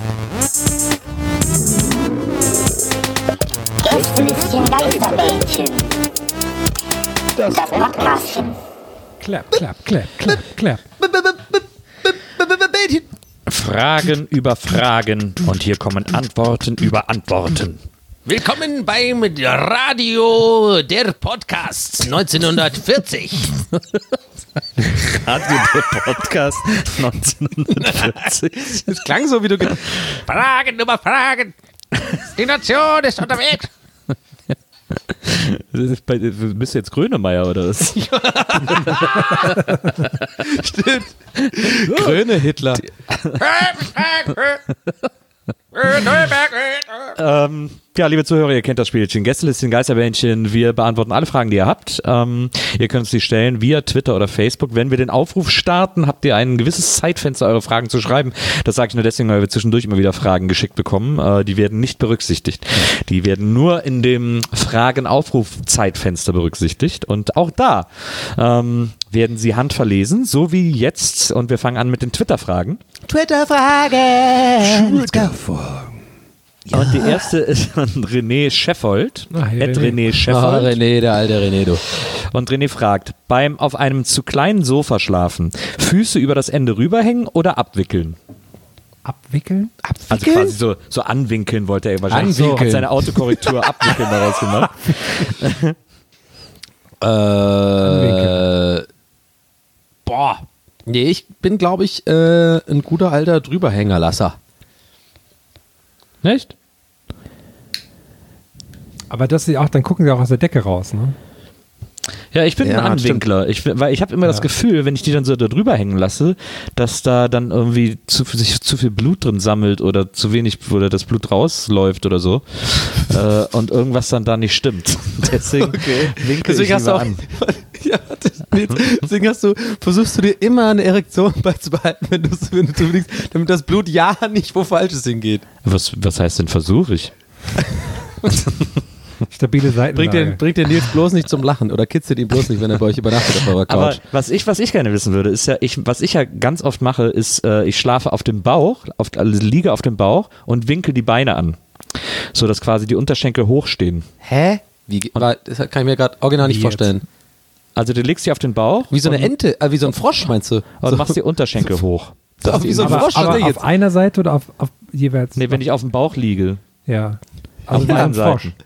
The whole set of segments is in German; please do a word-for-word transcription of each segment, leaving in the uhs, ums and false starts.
Gästelistchen Geisterbällchen. Das Podcastchen. Klapp, klapp, klapp, klapp, klapp. Fragen über Fragen und hier kommen Antworten über Antworten. Willkommen beim Radio der Podcasts neunzehnhundertvierzig. Radio der Podcast neunzehnhundertvierzig. Es klang so, wie du... Ge- Fragen über Fragen. Die Nation ist unterwegs. Bist du jetzt Grönemeyer oder was? Stimmt. Gröne Hitler. ähm, ja, liebe Zuhörer, ihr kennt das Spielchen. Gästelistchen Geisterbällchen. Wir beantworten alle Fragen, die ihr habt. Ähm, ihr könnt uns die stellen via Twitter oder Facebook. Wenn wir den Aufruf starten, habt ihr ein gewisses Zeitfenster, eure Fragen zu schreiben. Das sage ich nur deswegen, weil wir zwischendurch immer wieder Fragen geschickt bekommen. Äh, die werden nicht berücksichtigt. Die werden nur in dem Fragen-Aufruf-Zeitfenster berücksichtigt. Und auch da ähm, werden sie handverlesen, so wie jetzt. Und wir fangen an mit den Twitter-Fragen. Twitter-Fragen. Twitter-Fragen. Ja. Und die erste ist von René Scheffold. Ach, hey, René. René. René Scheffold. Oh, René, der alte René, du. Und René fragt, beim auf einem zu kleinen Sofa schlafen, Füße über das Ende rüberhängen oder abwickeln? Abwickeln? Also quasi so, so anwinkeln wollte er wahrscheinlich. Anwinkeln. So, hat seine Autokorrektur abwickeln daraus gemacht. Äh, boah. Nee, ich bin, glaube ich, äh, ein guter alter Drüberhängerlasser. Nicht? Aber das sie auch, dann gucken sie auch aus der Decke raus, ne? Ja, ich bin Ja, ein Anwinkler. Ich, weil ich habe immer Ja. das Gefühl, wenn ich die dann so da drüber hängen lasse, dass da dann irgendwie zu, sich zu viel Blut drin sammelt oder zu wenig, oder das Blut rausläuft oder so. äh, und irgendwas dann da nicht stimmt. Deswegen Okay. winkel Deswegen ich hast du lieber auch, an. ja, das, deswegen hast du, versuchst du dir immer eine Erektion beizubehalten, wenn du wenn du fliegst, damit das Blut ja nicht wo Falsches hingeht. Was, was heißt denn Versuch ich? Stabile Seitenlage. Bringt den, bringt den Nils bloß nicht zum Lachen oder kitzelt ihn bloß nicht, wenn er bei euch übernachtet auf eurer Aber Couch. was ich, was ich gerne wissen würde, ist ja, ich, was ich ja ganz oft mache, ist, äh, ich schlafe auf dem Bauch, auf, also liege auf dem Bauch und winkel die Beine an. So dass quasi die Unterschenkel hochstehen. Hä? Wie, ge- weil, das kann ich mir gerade original nicht Wie vorstellen. Also du legst sie auf den Bauch. Wie so eine und, Ente, äh, wie so ein Frosch, meinst du? und So- machst die Unterschenkel hoch. so, wie so ein aber Frosch. aber oder auf jetzt? einer Seite oder auf, auf jeweils? Nee, wenn ich auf dem Bauch liege. Ja. Auf Also wie ein beiden Frosch. Seiten.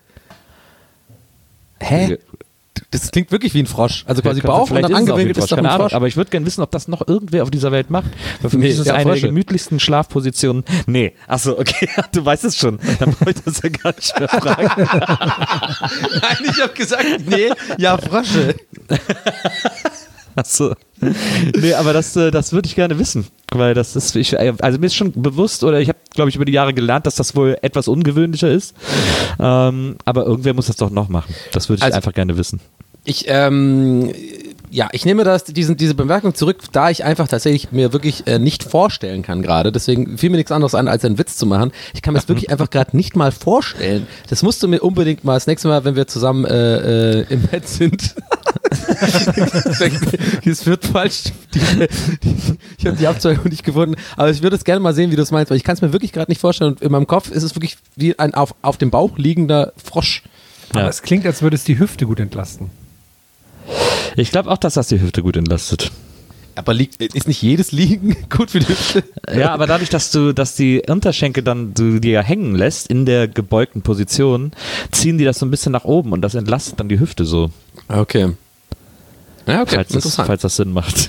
Hä? Das klingt wirklich wie ein Frosch. Also quasi Ja, Bauch und vielleicht dann ist es auch wie ein angewinkelt ist Frosch, doch ein keine Ahnung. Frosch. Aber ich würde gerne wissen, ob das noch irgendwer auf dieser Welt macht. Weil für Nee, mich ist das ja, eine Frösche. der gemütlichsten Schlafpositionen. Nee, achso, okay, du weißt es schon. Dann brauche ich das ja gar nicht mehr fragen. Nein, ich habe gesagt, nee, ja, Frösche. Achso. Nee, aber das, äh, das würde ich gerne wissen. Weil das ist, ich, also mir ist schon bewusst, oder ich habe, glaube ich, über die Jahre gelernt, dass das wohl etwas ungewöhnlicher ist. Ähm, aber irgendwer muss das doch noch machen. Das würde ich Also- einfach gerne wissen. Ich, ähm, ja, ich nehme das, diesen, diese Bemerkung zurück, da ich einfach tatsächlich mir wirklich äh, nicht vorstellen kann gerade. Deswegen fiel mir nichts anderes an, als einen Witz zu machen. Ich kann mir das wirklich einfach gerade nicht mal vorstellen. Das musst du mir unbedingt mal das nächste Mal, wenn wir zusammen äh, äh, im Bett sind. Es wird falsch. Die, die, ich habe die Abzeugung nicht gefunden. Aber ich würde es gerne mal sehen, wie du es meinst, weil ich kann es mir wirklich gerade nicht vorstellen. Und in meinem Kopf ist es wirklich wie ein auf, auf dem Bauch liegender Frosch. Aber Ja. es klingt, als würde es die Hüfte gut entlasten. Ich glaube auch, dass das die Hüfte gut entlastet. Aber liegt, ist nicht jedes Liegen gut für die Hüfte? Ja, aber dadurch, dass du, dass die Unterschenkel dann du die ja hängen lässt in der gebeugten Position, ziehen die das so ein bisschen nach oben und das entlastet dann die Hüfte so. Okay. Ja, okay, falls, das, interessant. falls das Sinn macht.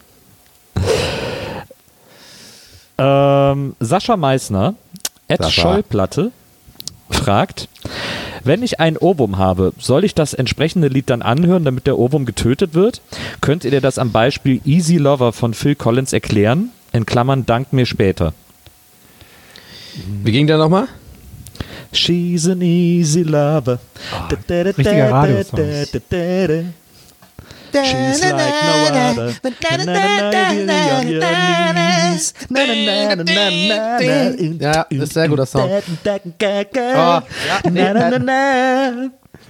ähm, Sascha Meissner, Ed Sascha. Schollplatte, fragt, wenn ich ein Ohrwurm habe, soll ich das entsprechende Lied dann anhören, damit der Ohrwurm getötet wird? Könnt ihr dir das am Beispiel Easy Lover von Phil Collins erklären? In Klammern, dankt mir später. Wie ging der nochmal? She's an easy lover. richtiger Radiosong. She's like no other. Na, na, na, na, na, na, on your knees. Na, na, na, na, na, na. Ja, das ist ein sehr guter Song. Oh, ja, nee, na, na, na, na.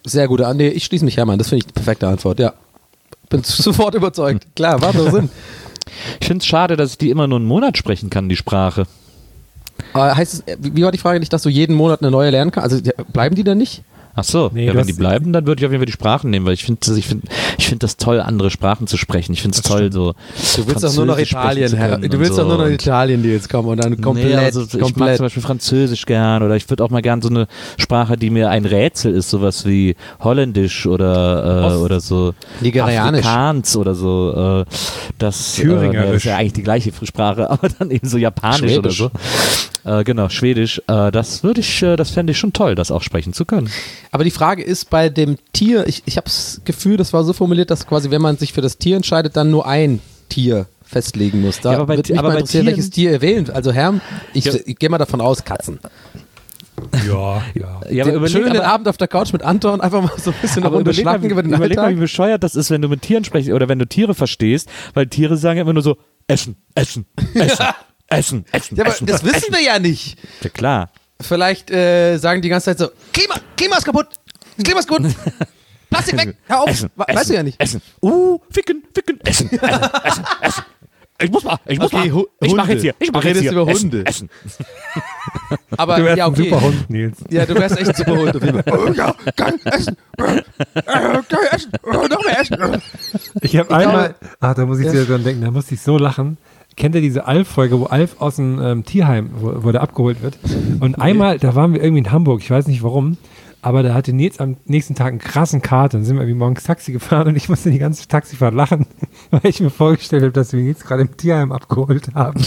Sehr gute Antwort. Nee, ich schließe mich Hermann. Das finde ich die perfekte Antwort. Ja. Bin sofort überzeugt. Klar, macht doch Sinn. Ich finde es schade, dass ich die immer nur einen Monat sprechen kann, die Sprache. Aber heißt es, wie war die Frage nicht, dass du jeden Monat eine neue lernen kannst? Also bleiben die dann nicht? Ach so, Nee, ja, du wenn hast- die bleiben, dann würde ich auf jeden Fall die Sprachen nehmen, weil ich finde ich find, ich find das toll, andere Sprachen zu sprechen. Ich finde es toll, so Du willst doch nur noch Französisch Italien, sprechen zu Herr. können Du und willst so. doch nur noch Und- Italien, die jetzt kommen und dann komplett, nee, also ich mag komplett. zum Beispiel Französisch gern oder ich würde auch mal gern so eine Sprache, die mir ein Rätsel ist, sowas wie Holländisch oder, äh, Ost- oder so Nigerianisch. Afrikaans oder so. Äh, das, äh, Thüringerisch. das ist ja eigentlich die gleiche Sprache, aber dann eben so Japanisch Schwäbisch. oder so. Äh, genau, Schwedisch. Äh, das würde ich, äh, das fände ich schon toll, das auch sprechen zu können. Aber die Frage ist bei dem Tier, ich, ich habe das Gefühl, das war so formuliert, dass quasi, wenn man sich für das Tier entscheidet, dann nur ein Tier festlegen muss. Da Ja, aber bei wird Ti- mich aber mal bei interessieren, Tieren- welches Tier ihr wählt. Also Herr, ich, Ja. ich gehe mal davon aus, Katzen. Ja, ja. Ja, Den, überleg- schön den aber- Abend auf der Couch mit Anton, einfach mal so ein bisschen eine Aber Runde überleg mal, schnacken wie, über den überleg mal, wie Alltag. bescheuert das ist, wenn du mit Tieren sprichst oder wenn du Tiere verstehst, weil Tiere sagen immer nur so, essen, essen, essen, essen, essen, Ja, aber essen. das wissen wir ja nicht. Ja, klar. Vielleicht äh, sagen die ganze Zeit so, Klima, Klima ist kaputt, das Klima ist kaputt, Plastik weg, hör auf, Essen, We- essen, weißt du ja nicht. Essen. Uh, ficken, ficken, essen, essen, essen, essen. Ich muss mal, ich muss Okay, mal. Hu- Ich mach Hunde. jetzt hier, ich Du mach jetzt redest hier. über essen, Hunde. Essen. Aber Du wärst ja, ein okay. super Hund, Nils. Ja, du wärst echt ein super Hund auf jeden Fall. Oh, ja, geil, essen, äh, geil, essen, äh, noch mehr essen. Ich habe einmal, ach, da muss ich Ja. wieder dran denken, da musste ich so lachen. Kennt ihr diese Alf-Folge, wo Alf aus dem ähm, Tierheim, wo, wo der abgeholt wird? Und einmal, da waren wir irgendwie in Hamburg, ich weiß nicht warum, aber da hatte Nils am nächsten Tag einen krassen Kater. Dann sind wir irgendwie morgens Taxi gefahren und ich musste die ganze Taxifahrt lachen, weil ich mir vorgestellt habe, dass wir ihn jetzt gerade im Tierheim abgeholt haben.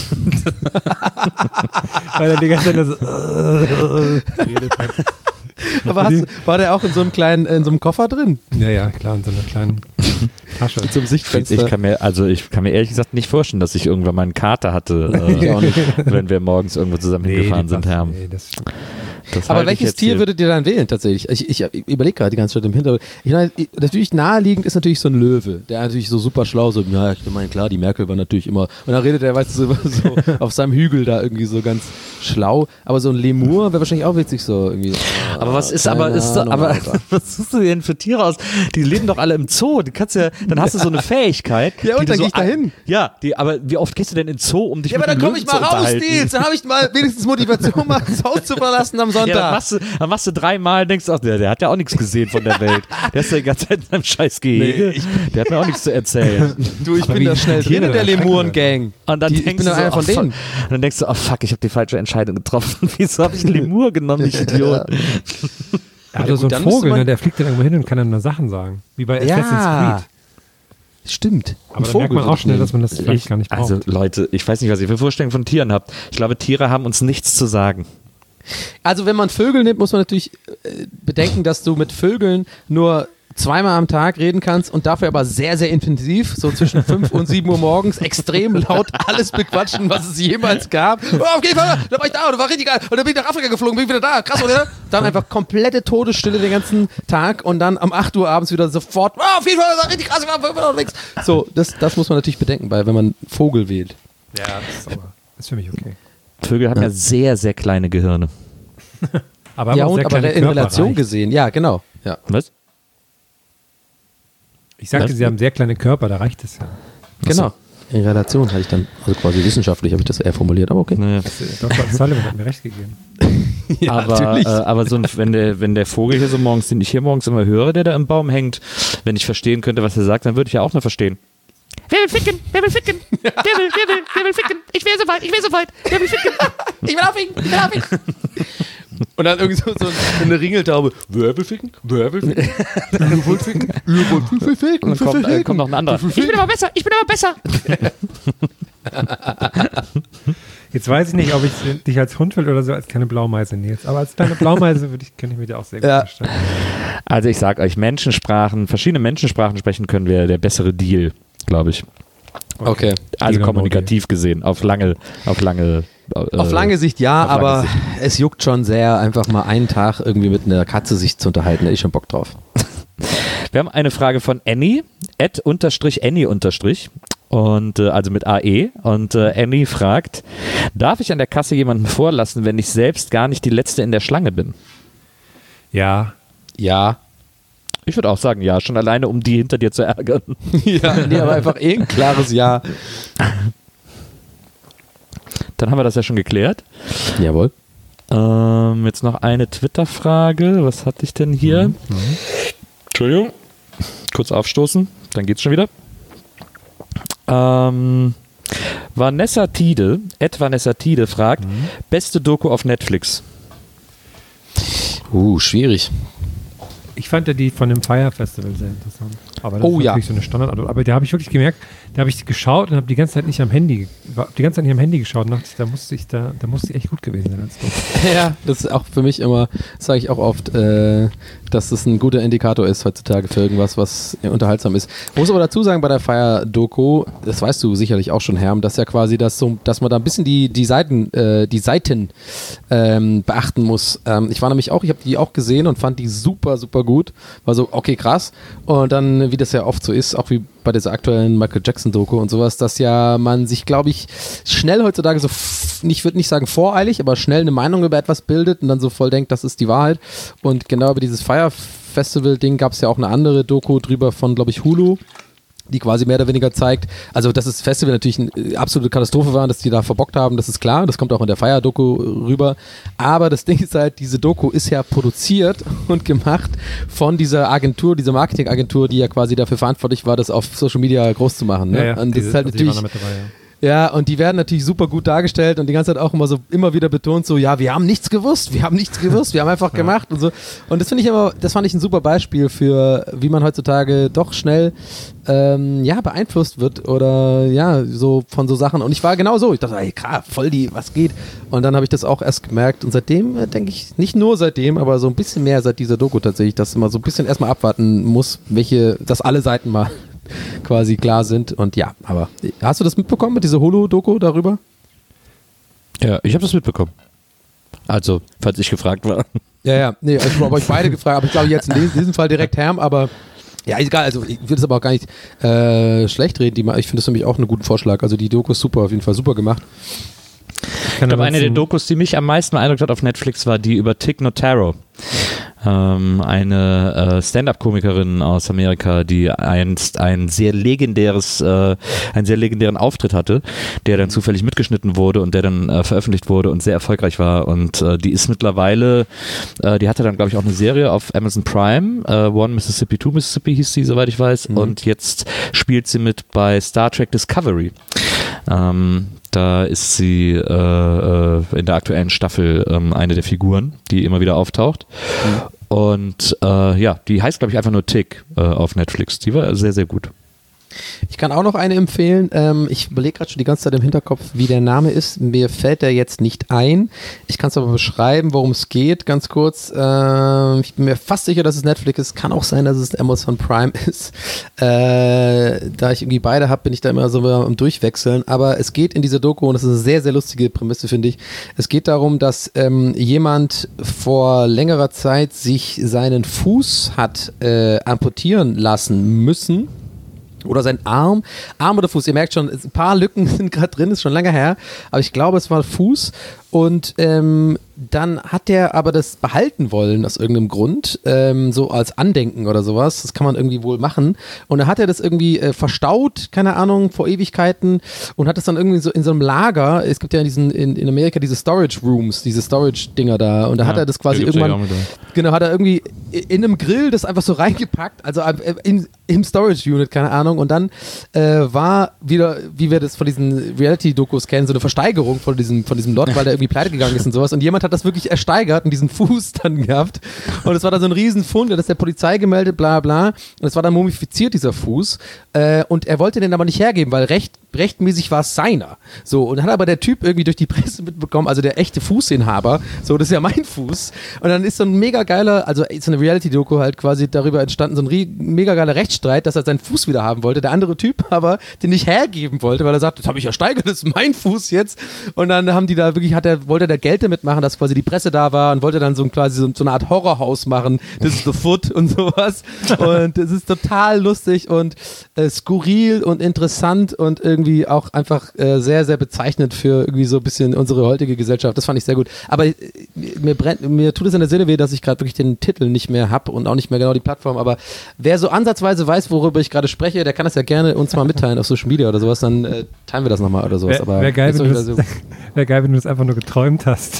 Weil er die ganze Zeit nur so äh, redet hat. Aber hast, du- war der auch in so einem kleinen, in so einem Koffer drin? Ja, ja, klar, in so einer kleinen Tasche. Zum Sichtfenster. Ich kann mir, also ich kann mir ehrlich gesagt nicht vorstellen, dass ich irgendwann mal einen Kater hatte, Ich auch äh, nicht. wenn wir morgens irgendwo zusammen hingefahren die sind, passt- Herr. nee, das, Das Aber halte ich welches jetzt Tier hier- würdet ihr dann wählen tatsächlich? Ich, ich, ich überlege gerade die ganze Zeit im Hintergrund. Ich meine, ich- natürlich naheliegend ist natürlich so ein Löwe, der natürlich so super schlau so, ja, ich meine, klar, die Merkel war natürlich immer, und dann redet er, weißt du, so, so auf seinem Hügel da irgendwie so ganz schlau, aber so ein Lemur wäre wahrscheinlich auch witzig so irgendwie. So, Aber was ist, keine aber ist, so- Ahnung, aber Alter. was suchst du denn für Tiere aus? Die leben doch alle im Zoo. Die kannst ja, dann hast du so eine Fähigkeit. Ja, und die du dann so geh ich da an- hin. Ja, die, aber wie oft gehst du denn ins Zoo, um dich Ja, mit aber dann dem komme Löwen ich mal zu raus, unterhalten? Nils, dann habe ich mal wenigstens Motivation, mal das Haus zu verlassen am Ja, dann Sonntag. machst du, dann machst du dreimal, denkst du, ach, der, der hat ja auch nichts gesehen von der Welt. Der ist ja die ganze Zeit in seinem scheiß Gehege. Nee, ich- der hat mir auch nichts zu erzählen. Du, ich Aber bin wie da die schnell Tiere drin in der dann erschrecken Lemuren-Gang. Und dann Die- ich denkst bin du doch so, einer von oh, fuck. denen. Und dann denkst du, oh fuck, ich habe die falsche Entscheidung getroffen. Wieso habe ich einen Lemur genommen, ich Idiot? Ja, also gut, so dann ein müsste Vogel, man- ne, der fliegt dann irgendwo hin und kann dann nur Sachen sagen. Wie bei Ja. Assassin's Creed. Stimmt. Aber dann merkt man auch schnell, dass man das vielleicht gar nicht braucht. Also Leute, ich weiß nicht, was ihr für Vorstellungen von Tieren habt. Ich glaube, Tiere haben uns nichts zu sagen. Also wenn man Vögel nimmt, muss man natürlich äh, bedenken, dass du mit Vögeln nur zweimal am Tag reden kannst und dafür aber sehr, sehr intensiv, so zwischen fünf und sieben Uhr morgens, extrem laut alles bequatschen, was es jemals gab. Oh, auf jeden Fall, da war ich da und das war richtig geil. Und dann bin ich nach Afrika geflogen, bin ich wieder da. Krass, oder? Dann einfach komplette Todesstille den ganzen Tag und dann um acht Uhr abends wieder sofort, oh, auf jeden Fall, das war richtig krass, ich war fünf Uhr unterwegs. So, das, das muss man natürlich bedenken, weil wenn man Vogel wählt. Ja, das ist, aber, ist für mich okay. Vögel haben ja, sehr, sehr kleine Gehirne. Aber haben Ja, auch und sehr aber kleine in Relation Körper. gesehen, ja, genau. Ja. Was? Ich sagte, Was? sie haben sehr kleine Körper, da reicht es ja. Genau. In Relation hatte ich dann, also quasi wissenschaftlich habe ich das eher formuliert, aber okay. Nee. Doktor Sullivan hat mir recht gegeben. Ja, aber äh, aber so ein, wenn, der, wenn der Vogel hier so morgens, den ich hier morgens immer höre, der da im Baum hängt, wenn ich verstehen könnte, was er sagt, dann würde ich ja auch nur verstehen. Wer will ficken? Wer will ficken? Wer will, wer will, wer will ficken? Ich wäre so weit, ich wäre so weit. Wer will ficken? Ich will aufficken, ich will aufficken. Und dann irgendwie so, so eine Ringeltaube. Wer will ficken? Wer will ficken? Ihr wollt ficken? Ihr wollt ficken? Und dann kommt, äh, kommt noch ein anderer. Ich bin aber besser, ich bin aber besser. Jetzt weiß ich nicht, ob ich dich als Hund will oder so als kleine Blaumeise, Nils. Aber als kleine Blaumeise würde ich, könnte ich mir dir auch sehr gut Ja. vorstellen. Also ich sag euch, Menschensprachen, verschiedene Menschensprachen sprechen können, wäre der bessere Deal, glaube ich. Okay. Also Deal or no kommunikativ gesehen, auf lange, auf lange. Äh, Auf lange Sicht ja, auf lange aber Sicht. es juckt schon sehr, einfach mal einen Tag irgendwie mit einer Katze sich zu unterhalten. Da ist schon Bock drauf. Wir haben eine Frage von Annie, Ed unterstrich Annie unterstrich. Und äh, also mit A E. Und äh, Annie fragt: Darf ich an der Kasse jemanden vorlassen, wenn ich selbst gar nicht die Letzte in der Schlange bin? Ja, Ja. Ich würde auch sagen, ja, schon alleine, um die hinter dir zu ärgern. Ja, nee, aber einfach eh ein klares Ja. Dann haben wir das ja schon geklärt. Jawohl. Ähm, jetzt noch eine Twitter-Frage. Was hatte ich denn hier? Mhm. Entschuldigung. Kurz aufstoßen, dann geht's schon wieder. Ähm, Vanessa Tide, Ed Vanessa Tide fragt, mhm. beste Doku auf Netflix? Uh, schwierig. Ich fand ja die von dem Fire Festival sehr interessant. Aber das oh, ist ja. natürlich so eine Standard. Aber da habe ich wirklich gemerkt, da habe ich geschaut und habe die ganze Zeit nicht am Handy, die ganze Zeit nicht am Handy geschaut und dachte, da musste ich da, da musste ich echt gut gewesen sein als Doku. Ja, das ist auch für mich immer, das sage ich auch oft, äh, dass das ein guter Indikator ist heutzutage für irgendwas, was ja, unterhaltsam ist. Muss aber dazu sagen, bei der Fire-Doku, das weißt du sicherlich auch schon, Herm, dass ja quasi das so, dass man da ein bisschen die, die Seiten, äh, die Seiten ähm, beachten muss. Ähm, ich war nämlich auch, ich habe die auch gesehen und fand die super, super gut. War so, okay, krass. Und dann, wie das ja oft so ist, auch wie bei dieser aktuellen Michael Jackson-Doku und sowas, dass ja man sich, glaube ich, schnell heutzutage so, ich würde nicht sagen voreilig, aber schnell eine Meinung über etwas bildet und dann so voll denkt, das ist die Wahrheit. Und genau über dieses Fire Festival-Ding gab es ja auch eine andere Doku drüber von, glaube ich, Hulu, die quasi mehr oder weniger zeigt, also dass das Festival natürlich eine absolute Katastrophe war, dass die da verbockt haben, das ist klar, das kommt auch in der Fire-Doku rüber, aber das Ding ist halt, diese Doku ist ja produziert und gemacht von dieser Agentur, dieser Marketingagentur, die ja quasi dafür verantwortlich war, das auf Social Media groß zu machen. Ne? Ja, ja, und das diese, ist halt natürlich... Dabei, ja. Ja, und die werden natürlich super gut dargestellt und die ganze Zeit auch immer so, immer wieder betont so, ja, wir haben nichts gewusst, wir haben nichts gewusst, wir haben einfach ja. gemacht und so. Und das finde ich immer, das fand ich ein super Beispiel für, wie man heutzutage doch schnell, ähm, ja, beeinflusst wird oder, ja, so von so Sachen. Und ich war genau so, ich dachte, ey, krass, voll die, was geht? Und dann habe ich das auch erst gemerkt und seitdem äh, denke ich, nicht nur seitdem, aber so ein bisschen mehr seit dieser Doku tatsächlich, dass man so ein bisschen erstmal abwarten muss, welche, dass alle Seiten mal quasi klar sind und ja, aber hast du das mitbekommen mit dieser Hulu-Doku darüber? Ja, ich habe das mitbekommen. Also, falls ich gefragt war. Ja, ja, nee, ich habe euch beide gefragt, aber ich glaube jetzt in diesem Fall direkt Herm, aber ja, egal, also ich würde es aber auch gar nicht äh, schlecht reden, die, ich finde das nämlich auch einen guten Vorschlag, also die Doku ist super, auf jeden Fall super gemacht. Ich glaube, eine der Dokus, die mich am meisten beeindruckt hat auf Netflix, war die über Tig Notaro. Ähm, eine äh, Stand-up-Komikerin aus Amerika, die einst ein sehr legendäres, äh, einen sehr legendären Auftritt hatte, der dann zufällig mitgeschnitten wurde und der dann äh, veröffentlicht wurde und sehr erfolgreich war. Und äh, die ist mittlerweile, äh, die hatte dann, glaube ich, auch eine Serie auf Amazon Prime, äh, One Mississippi, Two Mississippi hieß sie, soweit ich weiß. Mhm. Und jetzt spielt sie mit bei Star Trek Discovery. Ähm, da ist sie äh, äh, in der aktuellen Staffel ähm, eine der Figuren, die immer wieder auftaucht. Mhm. Und äh, ja, die heißt, glaube ich, einfach nur Tig äh, auf Netflix. Die war sehr, sehr gut. Ich kann auch noch eine empfehlen. Ähm, ich überlege gerade schon die ganze Zeit im Hinterkopf, wie der Name ist. Mir fällt der jetzt nicht ein. Ich kann es aber beschreiben, worum es geht, ganz kurz. Ähm, ich bin mir fast sicher, dass es Netflix ist. Kann auch sein, dass es Amazon Prime ist. Äh, da ich irgendwie beide habe, bin ich da immer so am Durchwechseln. Aber es geht in dieser Doku, und das ist eine sehr, sehr lustige Prämisse, finde ich. Es geht darum, dass ähm, jemand vor längerer Zeit sich seinen Fuß hat äh, amputieren lassen müssen. Oder sein Arm, Arm oder Fuß, ihr merkt schon, ein paar Lücken sind gerade drin, ist schon lange her, aber ich glaube, es war Fuß und ähm, dann hat der aber das behalten wollen aus irgendeinem Grund, ähm, so als Andenken oder sowas, das kann man irgendwie wohl machen und dann hat er das irgendwie äh, verstaut, keine Ahnung, vor Ewigkeiten und hat das dann irgendwie so in so einem Lager, es gibt ja in, diesen, in, in Amerika diese Storage Rooms, diese Storage-Dinger da und da ja, hat er das quasi irgendwann, genau, hat er irgendwie in einem Grill das einfach so reingepackt, also in, im Storage-Unit, keine Ahnung und dann äh, war wieder, wie wir das von diesen Reality-Dokus kennen, so eine Versteigerung von diesem, von diesem Lot, weil der irgendwie pleite gegangen ist und sowas und jemand hat das wirklich ersteigert und diesen Fuß dann gehabt und es war dann so ein Riesenfund, das ist der Polizei gemeldet, bla bla und es war dann mumifiziert, dieser Fuß äh, und er wollte den aber nicht hergeben, weil recht, rechtmäßig war es seiner. So, und dann hat aber der Typ irgendwie durch die Presse mitbekommen, also der echte Fußinhaber, so, das ist ja mein Fuß und dann ist so ein mega geiler, also ist eine Reality-Doku halt quasi darüber entstanden, so ein mega geiler Rechtsstreit, dass er seinen Fuß wieder haben wollte, der andere Typ aber den nicht hergeben wollte, weil er sagt, das habe ich ersteigert, das ist mein Fuß jetzt und dann haben die da wirklich, hat er, wollte der Geld damit machen, dass quasi die Presse da war und wollte dann so, ein, quasi so, so eine Art Horrorhaus machen, das ist The Foot und sowas und das ist total lustig und äh, skurril und interessant und irgendwie irgendwie auch einfach äh, sehr, sehr bezeichnend für irgendwie so ein bisschen unsere heutige Gesellschaft. Das fand ich sehr gut. Aber äh, mir, brennt, mir tut es in der Seele weh, dass ich gerade wirklich den Titel nicht mehr habe und auch nicht mehr genau die Plattform. Aber wer so ansatzweise weiß, worüber ich gerade spreche, der kann das ja gerne uns mal mitteilen auf Social Media oder sowas. Dann äh, teilen wir das nochmal oder sowas. Wäre wär geil, wenn so wär geil, wenn du das einfach nur geträumt hast.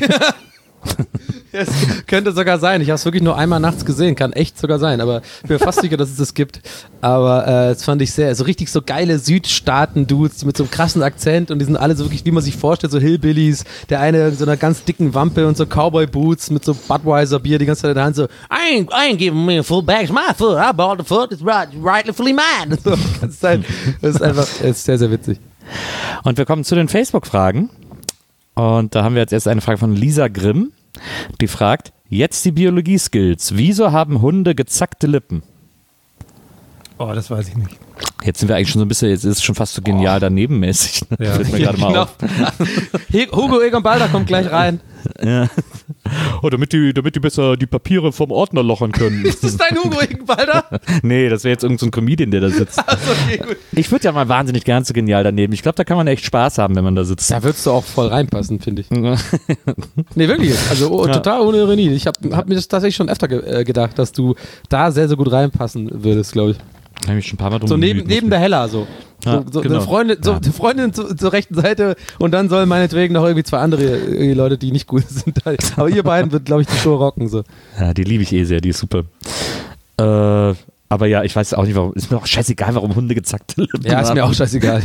Es könnte sogar sein. Ich habe es wirklich nur einmal nachts gesehen. Kann echt sogar sein. Aber ich bin fast sicher, dass es das gibt. Aber äh, das fand ich sehr, so richtig so geile Südstaaten-Dudes mit so einem krassen Akzent und die sind alle so wirklich, wie man sich vorstellt, so Hillbillies. Der eine in so einer ganz dicken Wampe und so Cowboy-Boots mit so Budweiser-Bier die ganze Zeit in der Hand so I ain't, I ain't giving me a full bag, it's my foot. I bought the foot, it's right, rightfully mine. So, die ganze Zeit. Das ist einfach, das ist sehr, sehr witzig. Und wir kommen zu den Facebook-Fragen. Und da haben wir jetzt erst eine Frage von Lisa Grimm. Die fragt, jetzt die Biologie-Skills. Wieso haben Hunde gezackte Lippen? Oh, das weiß ich nicht. Jetzt sind wir eigentlich schon so ein bisschen, jetzt ist es schon fast so genial daneben mäßig. Ne? Ja. Fällt mir gerade mal Genau. auf. Hugo Egon Balder kommt gleich rein. Ja. Oh, damit die, damit die besser die Papiere vom Ordner lochern können. Ist das dein Hugo Egon Balder? Nee, das wäre jetzt irgendein so ein Comedian, der da sitzt. Also, okay, gut. Ich würde ja mal wahnsinnig gern so genial daneben. Ich glaube, da kann man echt Spaß haben, wenn man da sitzt. Da würdest du auch voll reinpassen, finde ich. Nee, wirklich jetzt. Also oh, Ja. total ohne Ironie. Ich habe hab mir das tatsächlich schon öfter ge äh, gedacht, dass du da sehr, sehr gut reinpassen würdest, glaube ich. Habe ich schon ein paar Mal drum So neben, bemüht, neben muss der Hella so. Ja, so, so genau. eine Freundin, so, Ja. eine Freundin zu, zur rechten Seite und dann sollen meinetwegen noch irgendwie zwei andere äh, Leute, die nicht gut sind. Aber ihr beiden wird, glaube ich, die Show rocken. So. Ja, die liebe ich eh sehr, die ist super. Äh, aber ja, ich weiß auch nicht, warum. Ist mir auch scheißegal, warum Hunde gezackte Lippen Ja, ist haben. mir auch scheißegal.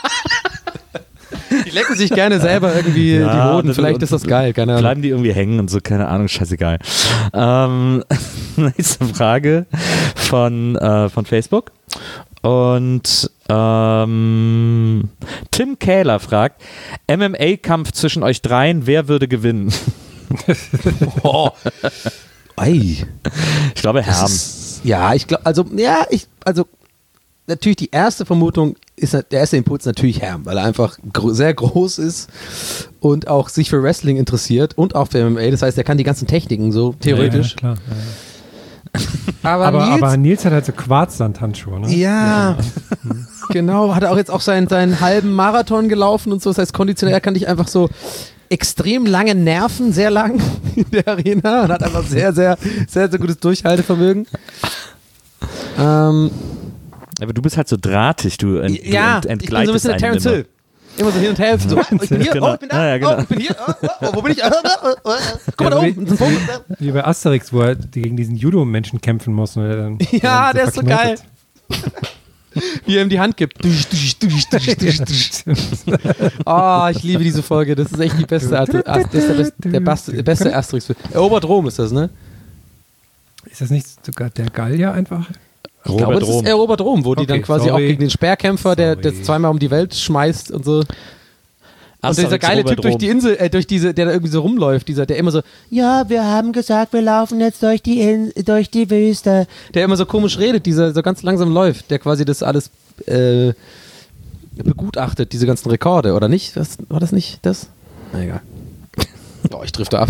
Die lecken sich gerne selber irgendwie Ja, die Hoden. das- Vielleicht und- ist das geil, keine Ahnung. Bleiben die irgendwie hängen und so, keine Ahnung, scheißegal. Ähm, nächste Frage von, äh, von Facebook. Und ähm, Tim Kähler fragt, M M A-Kampf zwischen euch dreien, wer würde gewinnen? Oh. Ei. Ich glaube, Herm. Ja, ich glaube, also, ja, ich, also, natürlich die erste Vermutung ist, der erste Impuls natürlich Herm, weil er einfach gro- sehr groß ist und auch sich für Wrestling interessiert und auch für M M A. Das heißt, er kann die ganzen Techniken so, theoretisch. Ja, klar. Ja, ja. Aber, Aber, Nils, aber Nils hat halt so Quarzsandhandschuhe, ne? ja, genau, hat er auch jetzt auch seinen, seinen halben Marathon gelaufen und so. Das heißt, konditionell kann ich einfach so extrem lange Nerven, sehr lang in der Arena und hat einfach sehr, sehr, sehr, sehr gutes Durchhaltevermögen. Ähm, Aber du bist halt so drahtig, du, ent, ja, du ent, ich bin so ein bisschen der entgleitest einen Terence immer. Hill. Immer so hin und her. So, oh, ich bin hier, Genau. oh, ich bin da, Ja, ja, genau. oh, ich bin hier, oh, oh, oh, wo bin ich? Oh, oh, oh, oh. Guck mal da Ja, oben, ein Vogel. Wie bei Asterix, wo er gegen diesen Judo-Menschen kämpfen muss. Und er dann, Ja, dann der ist so geil. Wie er ihm die Hand gibt. Dusch, dusch, dusch, dusch, dusch, dusch. Oh, ich liebe diese Folge. Das ist echt die beste Art. Das ist der beste, der beste, der beste Asterix-Film. Erobert Rom ist das, ne? Ist das nicht sogar der Gallier einfach? Ich glaube, das ist Erobert Rom, wo die Okay, dann quasi sorry. auch gegen den Speerkämpfer, der Sorry. das zweimal um die Welt schmeißt und so. Und Asterix, dieser geile Robert Typ durch Rom. die Insel, äh, durch diese, der da irgendwie so rumläuft, dieser, der immer so, ja, wir haben gesagt, wir laufen jetzt durch die In durch die Wüste. Der immer so komisch redet, dieser so ganz langsam läuft, der quasi das alles äh, begutachtet, diese ganzen Rekorde, oder nicht? Was, war das nicht das? Na egal. Oh, ich drifte ab.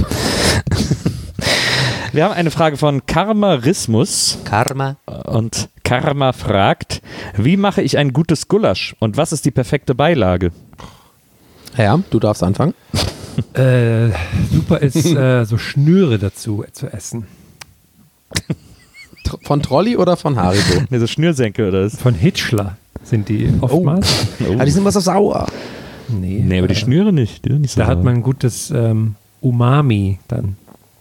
Wir haben eine Frage von Karmarismus. Karma. Und Karma fragt, wie mache ich ein gutes Gulasch und was ist die perfekte Beilage? Ja, du darfst anfangen. Äh, super ist äh, so Schnüre dazu zu essen. Tr- Von Trolli oder von Haribo? Ne, so Schnürsenkel oder was? Von Hitchler sind die oftmals. Oh. Ah, die sind was so sauer. Nee, Nee, aber die Schnüre nicht. Die sind nicht so da hat sauer. man ein gutes ähm, Umami dann.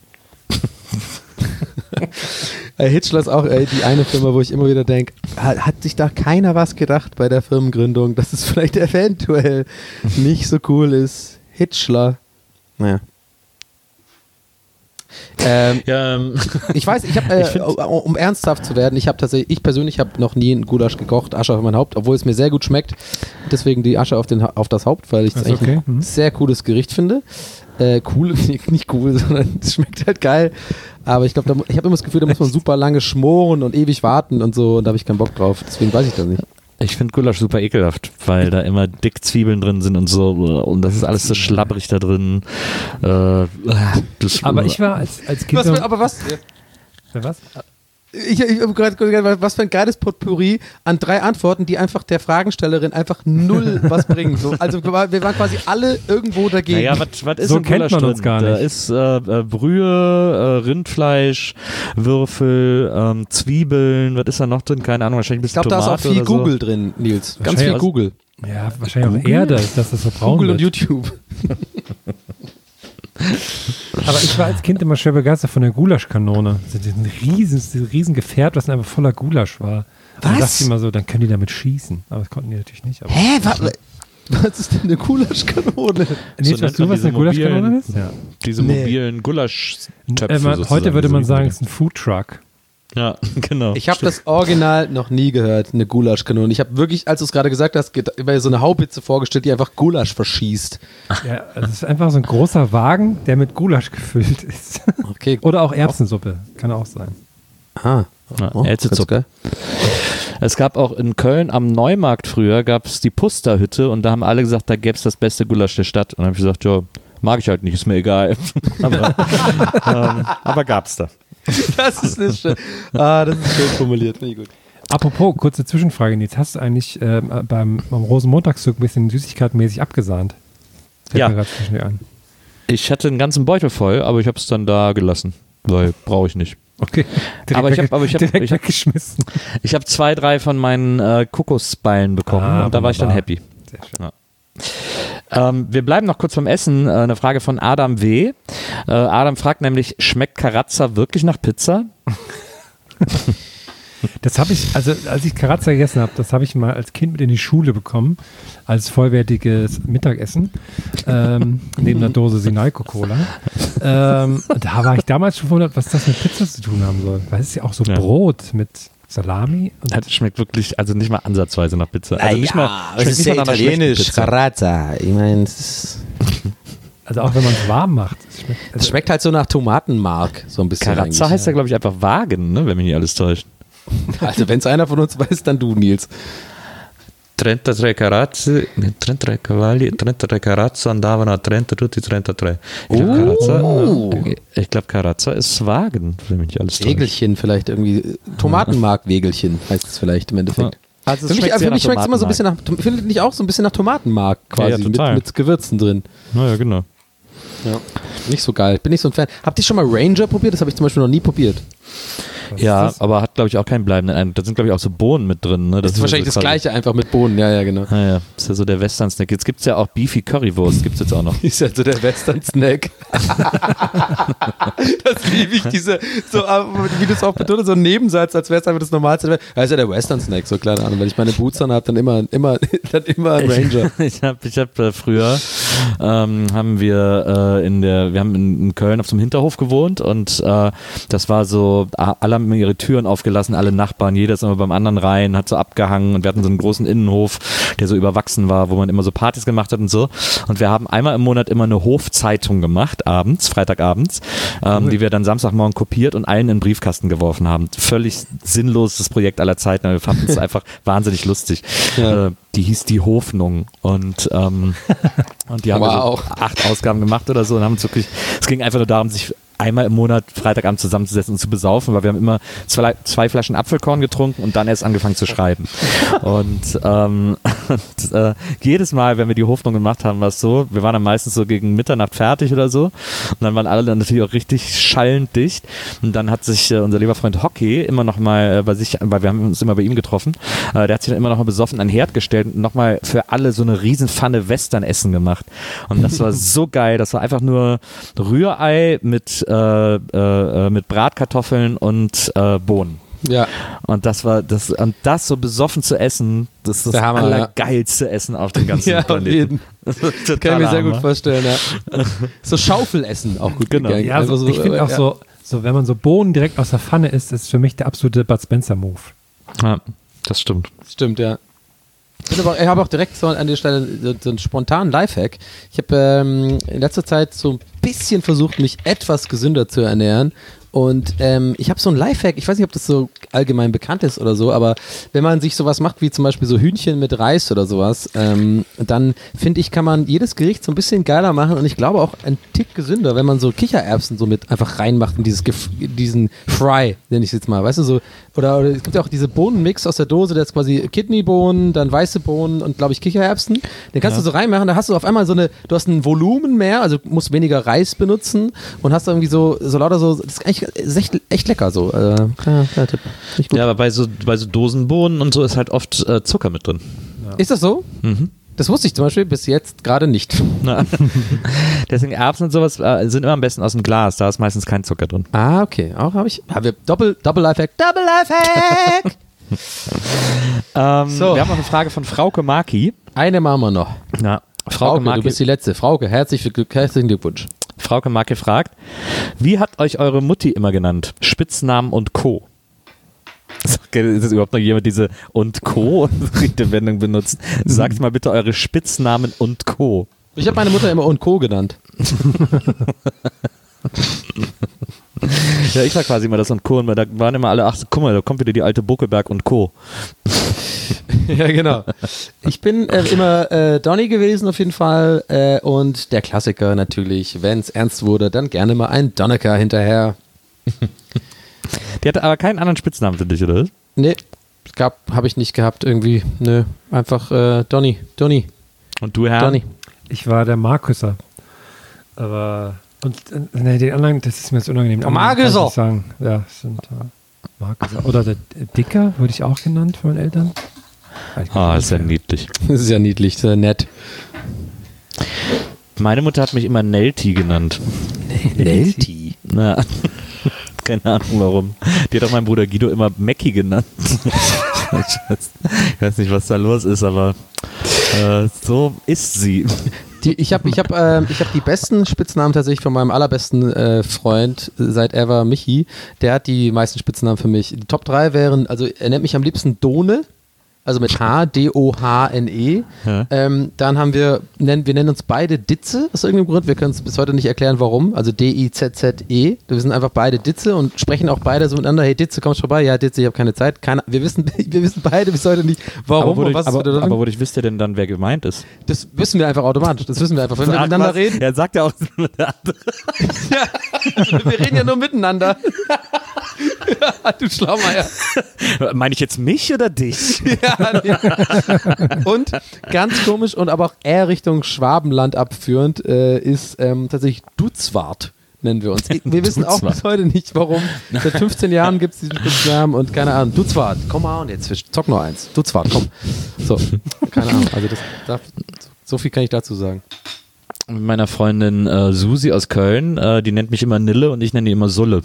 Äh, Hitchler ist auch ey, die eine Firma, wo ich immer wieder denke, hat, hat sich da keiner was gedacht bei der Firmengründung, dass es vielleicht eventuell nicht so cool ist. Hitchler. Naja. Ähm, Ja, ähm, ich weiß, ich habe, äh, um ernsthaft zu werden, ich habe tatsächlich, ich persönlich habe noch nie einen Gulasch gekocht, Asche auf mein Haupt, obwohl es mir sehr gut schmeckt. Deswegen die Asche auf, den, Ha- auf das Haupt, weil ich das Ist eigentlich okay. ein Mhm. sehr cooles Gericht finde. Äh, cool, nicht cool, sondern es schmeckt halt geil. Aber ich glaube, ich habe immer das Gefühl, da muss man super lange schmoren und ewig warten und so und da habe ich keinen Bock drauf. Deswegen weiß ich das nicht. ich finde Gulasch super ekelhaft, weil da immer dick Zwiebeln drin sind und so und das ist alles so schlabbrig da drin. Äh, das, Aber ich war als, als Kind. Was, so- aber was? Für was? Ich, ich habe gerade gesagt, was für ein geiles Potpourri an drei Antworten, die einfach der Fragenstellerin einfach null was bringen. So, also wir waren quasi alle irgendwo dagegen. Naja, was ist So im kennt Gulasch man uns drin? gar Da nicht. ist äh, äh, Brühe, äh, Rindfleisch, Würfel, ähm, Zwiebeln, was ist da noch drin? Keine Ahnung, wahrscheinlich ein Ich bisschen glaube, da ist auch Tomate viel oder so. Google drin, Nils. Ganz Wahrscheinlich viel aus- Google. Ja, wahrscheinlich auch Erde, dass das so braun Google wird. und YouTube. Aber ich war als Kind immer schwer begeistert von der Gulaschkanone. Also diesen riesen, dieses riesen Gefährt, was einfach voller Gulasch war. Und dann Was? dachte ich immer so, dann können die damit schießen. Aber das konnten die natürlich nicht. Aber Hä? Was, was ist denn eine Gulaschkanone? Nils, So weißt nennt du, man was diese eine Gulaschkanone mobilen- ist? Ja. Diese Nee. mobilen Gulaschtöpfe Äh, man, sozusagen. heute würde man So sagen, wie- es ist ein Foodtruck. Ja, genau. Ich habe das Original noch nie gehört, eine Gulaschkanone. Ich habe wirklich, als du es gerade gesagt hast, get- über so eine Haubitze vorgestellt, die einfach Gulasch verschießt. Ja, also es ist einfach so ein großer Wagen, der mit Gulasch gefüllt ist. Okay. Oder auch Erbsensuppe, kann auch sein. Ah. Ja, Oh, Elze-Suppe. ganz Es gab auch in Köln am Neumarkt früher, gab es die Pusterhütte und da haben alle gesagt, da gäbe es das beste Gulasch der Stadt. Und dann habe ich gesagt, ja, mag ich halt nicht, ist mir egal. aber ähm, aber gab's da. Das ist nicht schön. Ah, das ist schön formuliert. Finde ich gut. Apropos, kurze Zwischenfrage, Nils. Hast du eigentlich ähm, beim, beim Rosenmontagszug ein bisschen süßigkeitenmäßig abgesahnt? Fällt Ja. mir gerade zwischendurch ein. Ich hatte einen ganzen Beutel voll, aber ich habe es dann da gelassen, weil brauche ich nicht. Okay. Aber ich hab- wegge- aber ich hab- direkt ich hab- weggeschmissen. Ich habe zwei, drei von meinen äh, Kokosballen bekommen Ah, und da war ich dann wunderbar. happy. Sehr schön. Ja. Ähm, wir bleiben noch kurz beim Essen. Äh, eine Frage von Adam W. Äh, Adam fragt nämlich, schmeckt Carazza wirklich nach Pizza? Das habe ich, also als ich Carazza gegessen habe, das habe ich mal als Kind mit in die Schule bekommen, als vollwertiges Mittagessen, ähm, neben einer Dose Sinalco-Cola. Ähm, und da war ich damals schon verwundert, was das mit Pizza zu tun haben soll. Weil es ist ja auch so Ja. Brot mit Salami. Und Das schmeckt wirklich, also nicht mal ansatzweise nach Pizza. Also nicht mal, das schmeckt ist nicht sehr mal nach einer schlechten italienisch. Pizza. Carazza. Ich meine, es ist- also auch wenn man es warm macht. Es schmeckt, es also, schmeckt halt so nach Tomatenmark, so ein bisschen. Carazza eigentlich. heißt ja, glaube ich, einfach Wagen, ne, wenn mich nicht alles täuscht. Also, wenn es einer von uns weiß, dann du, Nils. trentatré Carazze, ne, trentatré Cavalli, trentatré Carazza andavano a trenta tutti trentatré. Ich glaube, Carazza, ich glaub, Carazza ist Wagen, wenn mich nicht alles täuscht. Wägelchen vielleicht irgendwie. Tomatenmark-Wägelchen heißt es vielleicht im Endeffekt. Also Für mich, für mich schmeckt es immer so ein bisschen nach, findet nicht auch so ein bisschen nach Tomatenmark quasi, Ja, ja, mit, total. mit Gewürzen drin. Naja, genau. Ja. Nicht so geil, bin nicht so ein Fan. Habt ihr schon mal Ranger probiert? Das habe ich zum Beispiel noch nie probiert. Ja, aber hat, glaube ich, auch keinen bleibenden Eindruck. Da sind, glaube ich, auch so Bohnen mit drin. Ne? Das ist wahrscheinlich das quasi- gleiche, einfach mit Bohnen. Ja, ja, genau. Naja, ist ja so der Western-Snack. Jetzt gibt es ja auch Beefy Currywurst, gibt es jetzt auch noch. Ist ja so der Western-Snack. Das liebe ich, diese, so, äh, wie du es auch betont hast, so ein Nebensatz, als wäre es einfach das Normalste. Das ist ja der Western-Snack, so keine Ahnung. Wenn ich meine Boots an habe, dann immer, immer, dann immer ein Ranger. Ich habe ich hab, äh, früher ähm, haben wir äh, in der, wir haben in, in Köln auf so einem Hinterhof gewohnt und äh, das war so, a- alle haben ihre Türen aufgelassen, alle Nachbarn, jeder ist immer beim anderen rein, hat so abgehangen und wir hatten so einen großen Innenhof, der so überwachsen war, wo man immer so Partys gemacht hat und so. Und wir haben einmal im Monat immer eine Hofzeitung gemacht, abends, Freitagabends, ähm, die wir dann Samstagmorgen kopiert und allen in den Briefkasten geworfen haben. Völlig sinnloses Projekt aller Zeiten, aber wir fanden es einfach wahnsinnig lustig. Ja. Äh, die hieß die Hoffnung und, ähm, und die haben Wow. so acht Ausgaben gemacht oder so und haben uns wirklich, es ging einfach nur darum, sich einmal im Monat Freitagabend zusammenzusetzen und zu besaufen, weil wir haben immer zwei, zwei Flaschen Apfelkorn getrunken und dann erst angefangen zu schreiben. Und, ähm, und äh, jedes Mal, wenn wir die Hoffnung gemacht haben, war es so, wir waren dann meistens so gegen Mitternacht fertig oder so und dann waren alle dann natürlich auch richtig schallend dicht und dann hat sich äh, unser lieber Freund Hockey immer noch mal äh, bei sich, weil wir haben uns immer bei ihm getroffen, äh, der hat sich dann immer noch mal besoffen an den Herd gestellt und noch mal für alle so eine riesen Pfanne Western-Essen gemacht und das war so geil, das war einfach nur Rührei mit äh, äh, mit Bratkartoffeln und äh, Bohnen. Ja. Und das war das und das so besoffen zu essen, das ist das Der Hammer, allergeilste Essen auf dem ganzen Ja, auf Planeten. jeden. Das ist Kann ich totaler mir sehr gut Hammer. vorstellen, ja. So Schaufelessen auch gut Genau. gegangen. ja, Einfach so, ich finde auch ja. so, so, wenn man so Bohnen direkt aus der Pfanne isst, ist für mich der absolute Bud Spencer-Move. Ja, das stimmt. Stimmt, ja. Ich, bin aber, ich habe auch direkt so an der Stelle so, so einen spontanen Lifehack. Ich habe ähm, in letzter Zeit so ein bisschen versucht, mich etwas gesünder zu ernähren Und ähm, ich habe so ein Lifehack, ich weiß nicht, ob das so allgemein bekannt ist oder so, aber wenn man sich sowas macht, wie zum Beispiel so Hühnchen mit Reis oder sowas, ähm, dann finde ich, kann man jedes Gericht so ein bisschen geiler machen und ich glaube auch ein Tick gesünder, wenn man so Kichererbsen so mit einfach reinmacht in dieses Gef- diesen Fry, nenne ich es jetzt mal, weißt du, so, oder, oder es gibt ja auch diese Bohnenmix aus der Dose, der ist quasi Kidneybohnen, dann weiße Bohnen und glaube ich Kichererbsen, den kannst Ja. du so reinmachen, da hast du auf einmal so eine, du hast ein Volumen mehr, also musst weniger Reis benutzen und hast irgendwie so, so lauter so, das ist eigentlich ist echt, echt lecker so. Äh, kleiner, kleiner Tipp. Nicht gut. Ja, aber bei so, bei so Dosenbohnen und so ist halt oft äh, Zucker mit drin. Ist das so? Mhm. Das wusste ich zum Beispiel bis jetzt gerade nicht. Na. Deswegen Erbsen und sowas äh, sind immer am besten aus dem Glas, da ist meistens kein Zucker drin. Ah, okay. Auch habe ich. Haben wir Doppel, Doppel Lifehack, Double Lifehack! Ähm, So. Wir haben noch eine Frage von Frauke Maki. Eine machen wir noch. Ja, Frauke, Frauke, du Maki, bist die letzte. Frauke, herzlich, herzlichen Glückwunsch. Frauke Maki fragt, wie hat euch eure Mutti immer genannt? Spitznamen und Co. Ist das überhaupt noch jemand diese und Co. Redewendung benutzt? Sagt mal bitte eure Spitznamen und Co. Ich habe meine Mutter immer und Co. genannt. Ja, ich war quasi immer das und Co. Und da waren immer alle, ach, guck mal, da kommt wieder die alte Buckelberg und Co. Ja, genau. Ich bin äh, immer äh, Donny gewesen auf jeden Fall äh, und der Klassiker natürlich, wenn es ernst wurde, dann gerne mal ein Donnecker hinterher. Die hatte aber keinen anderen Spitznamen für dich, oder? Nee, es gab, habe ich nicht gehabt irgendwie. Nö, einfach äh, Donny, Donny, Und du, Herr? Donny. Ich war der Markusser. Aber. Und äh, nee, den anderen, das ist mir jetzt unangenehm. Der Den anderen kann ich Markusser. nicht sagen. Ja, das sind äh, Markusser. Oder der Dicker, wurde ich auch genannt von meinen Eltern. Weiß ich Ah, nicht ist ja mehr. niedlich. Das ist ja niedlich, sehr nett. Meine Mutter hat mich immer Nelti genannt. Nelti. Na, keine Ahnung warum. Die hat auch meinen Bruder Guido immer Mackie genannt. Ich weiß, ich weiß nicht, was da los ist, aber äh, so ist sie. Die, ich habe ich hab, äh, ich hab die besten Spitznamen tatsächlich von meinem allerbesten äh, Freund seit ever, Michi. Der hat die meisten Spitznamen für mich. Die Top drei wären, also er nennt mich am liebsten Done. Also mit H, D O H N E. Ja. Ähm, dann haben wir, nennen, wir nennen uns beide Ditze, aus irgendeinem Grund. Wir können es bis heute nicht erklären, warum. Also D I Z Z E. Wir sind einfach beide Ditze und sprechen auch beide so miteinander. Hey Ditze, kommst du vorbei? Ja, Ditze, ich habe keine Zeit. Keine, wir, wissen, wir wissen beide bis heute nicht, warum Aber, und wodurch, was es aber, bedeutet. aber wodurch wisst ihr denn dann, wer gemeint ist? Das wissen wir einfach automatisch. Das wissen wir einfach. Wenn wir Ach, miteinander was? reden. Er sagt ja auch. Wir reden ja nur miteinander. Du Schlaumeier. Meine ich jetzt mich oder dich? Ja, ja. Und ganz komisch und aber auch eher Richtung Schwabenland abführend äh, ist ähm, tatsächlich Dutzwart, nennen wir uns. Wir wissen auch bis heute nicht, warum. Seit fünfzehn Jahren gibt es diesen Spitznamen und keine Ahnung. Dutzwart, komm mal und jetzt zock noch eins. Dutzwart, komm. So, keine Ahnung. Also das, darf, so viel kann ich dazu sagen. Mit meiner Freundin äh, Susi aus Köln, äh, die nennt mich immer Nille und ich nenne die immer Sulle.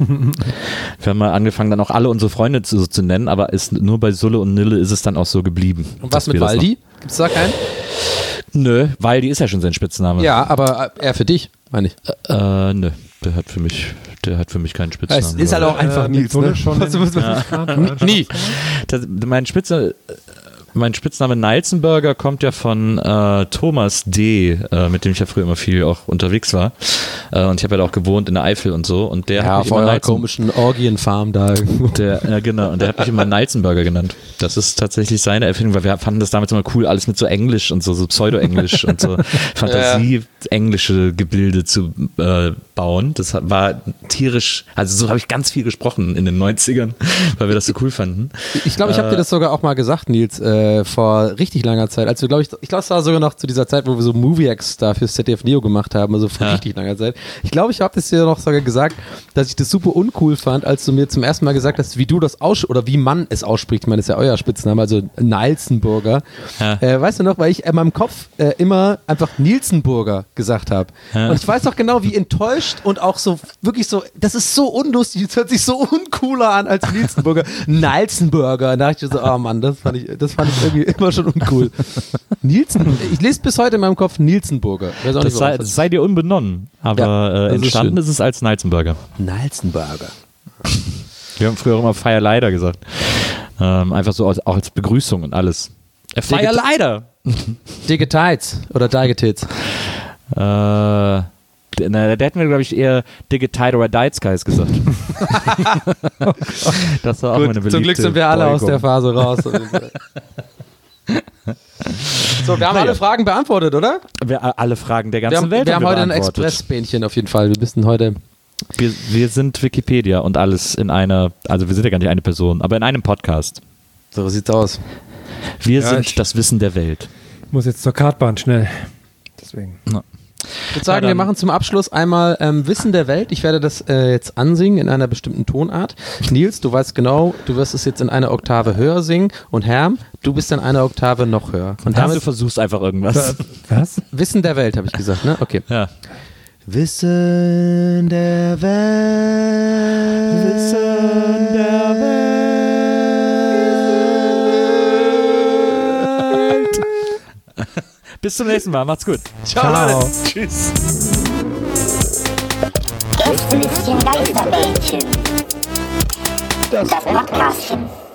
Wir haben mal angefangen, dann auch alle unsere Freunde zu, zu nennen, aber ist, nur bei Sulle und Nille ist es dann auch so geblieben. Und was dass wir mit das Waldi? Gibt es da keinen? Noch, nö, Waldi ist ja schon sein Spitzname. Ja, aber äh, eher für dich, meine ich. Äh, nö, der hat für mich, der hat für mich keinen Spitznamen. Es ist halt auch einfach Äh, Nils, mit Sulle ne? schon Was, was, was, Ja. Nie. Das, mein Spitze, mein Spitzname Neizenberger kommt ja von äh, Thomas D., äh, mit dem ich ja früher immer viel auch unterwegs war. Äh, und ich habe ja da auch gewohnt in der Eifel und so. Und der Ja, hat mich auf immer eurer Neizen- komischen Orgienfarm da. Der, ja, genau, und der hat mich immer Neizenberger genannt. Das ist tatsächlich seine Erfindung, weil wir fanden das damals immer cool, alles mit so Englisch und so, so Pseudo-Englisch und so Fantasie-englische Gebilde zu äh, bauen. Das hat, war tierisch, also so habe ich ganz viel gesprochen in den neunzigern, weil wir das so cool fanden. Ich glaube, ich habe dir das sogar auch mal gesagt, Nils, äh, vor richtig langer Zeit. Als wir, glaube ich, ich glaube, es war sogar noch zu dieser Zeit, wo wir so Movie-X da fürs Z D F Neo gemacht haben, also vor Ja. richtig langer Zeit. Ich glaube, ich habe das dir noch sogar gesagt, dass ich das super uncool fand, als du mir zum ersten Mal gesagt hast, wie du das aussprichst, oder wie man es ausspricht. Ich meine, das ist ja euer Spitzname, also Nilsenburger. Ja. Äh, weißt du noch, weil ich in meinem Kopf äh, immer einfach Nilsenburger gesagt habe. Ja. Und ich weiß noch genau, wie enttäuscht und auch so, wirklich so, das ist so unlustig, das hört sich so uncooler an als Nilsenburger. Nilsenburger. Da dachte ich so, oh Mann, das fand ich, das fand ich irgendwie immer schon uncool. Nielsen, ich lese bis heute in meinem Kopf Nilsenburger. Weiß auch Das nicht, sei, warum. das sei dir unbenommen, aber Ja, äh, das ist entstanden schön. ist, es als Neizenberger. Nilsenburger. Wir haben früher auch immer Feier leider gesagt. Ähm, einfach so als, auch als Begrüßung und alles. Äh, Feier leider! Dicke Tights oder Dicke Tits. Äh, Na, da hätten wir, glaube ich, eher Digge Tide or Died Skies gesagt. Das war auch Gut, meine beliebte zum Glück sind wir alle Beugung. aus der Phase raus. So, wir haben Naja. alle Fragen beantwortet, oder? Wir, alle Fragen der Wir ganzen haben, Welt wir haben heute ein beantwortet. Expressbähnchen auf jeden Fall. Wir müssen heute. Wir, wir sind Wikipedia und alles in einer, also wir sind ja gar nicht eine Person, aber in einem Podcast. So sieht's aus. Wir Ja, sind ich- das Wissen der Welt. Ich muss jetzt zur Kartbahn schnell. Deswegen. Ich würde sagen, Ja, wir dann- machen zum Abschluss einmal ähm, Wissen der Welt. Ich werde das äh, jetzt ansingen in einer bestimmten Tonart. Nils, du weißt genau, du wirst es jetzt in einer Oktave höher singen. Und Herm, du bist dann eine Oktave noch höher. Und Damit du damit versuchst einfach irgendwas. Was? Wissen der Welt, habe ich gesagt, ne? Okay. Ja. Wissen der Welt. Wissen der Welt. Bis zum nächsten Mal. Macht's gut. Ciao, Leute. Tschüss. Gästelistchen Geisterbällchen. Das Podcastchen.